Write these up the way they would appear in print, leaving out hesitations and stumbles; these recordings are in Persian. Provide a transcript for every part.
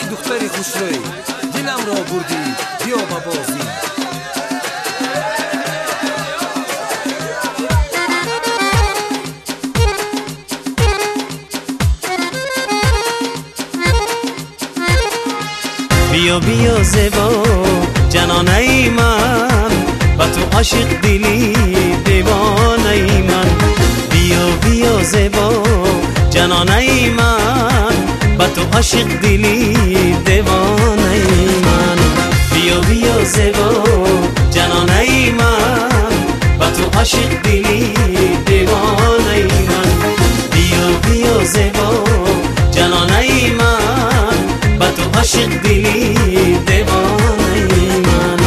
دختری خوشروی دلم را بردی بیا با بازی. بیا بیا زیبا جنانه ای من، با تو عاشق دلی دیوانه ای من. بیا بیا زیبا جنانه ای من، با تو عاشق دلی دیوانه ای من. بیا بیا زیبا جنانه ای من، با تو عاشق دلی دیوانه ای من. بیا بیا زیبا جنانه ای من، با تو عاشق دلی دیوانه ای من.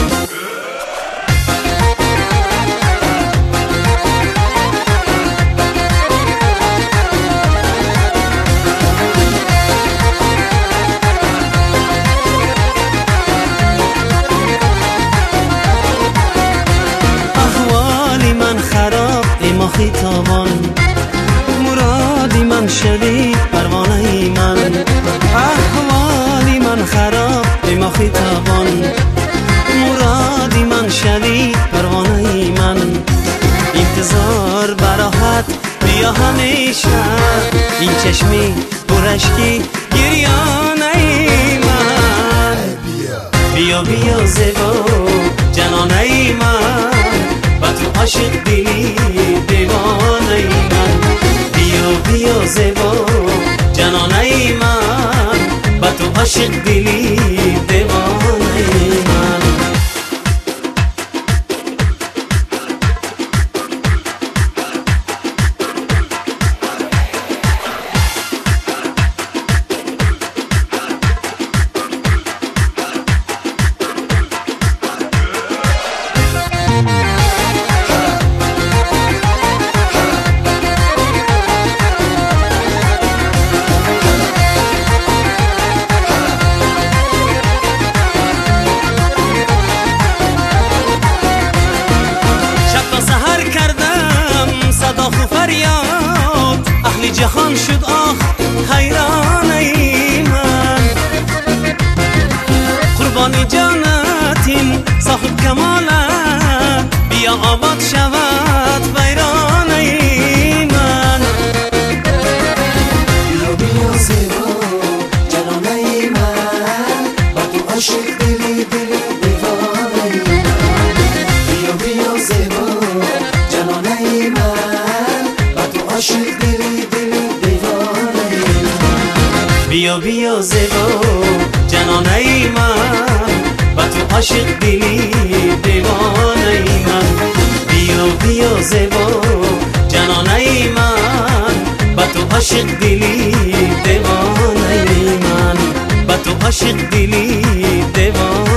احوالی من خراب اما خیتابان، مرادی من شدی پروانه ای من. احوالی من خراب اما خیتابان، مرادی من شدی پروانه ای من. انتظار براحت بیا همیشه، این چشمی پرشکی گریانه ای من. بیا بیا زیبا جنانه ای من، با تو عاشق دلی دیوانه ای من. بیا بیا زیبا جنانه ای من، با تو عاشق دلی دیوانه ای من. اهل جهان شد آخ حیران ای من. قربانی جانتین صاحب کمالت، بیا آباد شود ویران ای من. بیا بیا زیبا جنانه ای من، با تو عاشق دلی دلی دیوانه ای من. بیا بیا زیبا جنانه ای من، با تو عاشق دلی دلی دیوانه ای من. بیا بیا زیبا جنانه ای من، با تو عاشق دلی دیوانه ای من. بیا بیا زیبا جنانه ای من، با تو عاشق دلی دیوانه ای من. با تو عاشق دلی دیوانه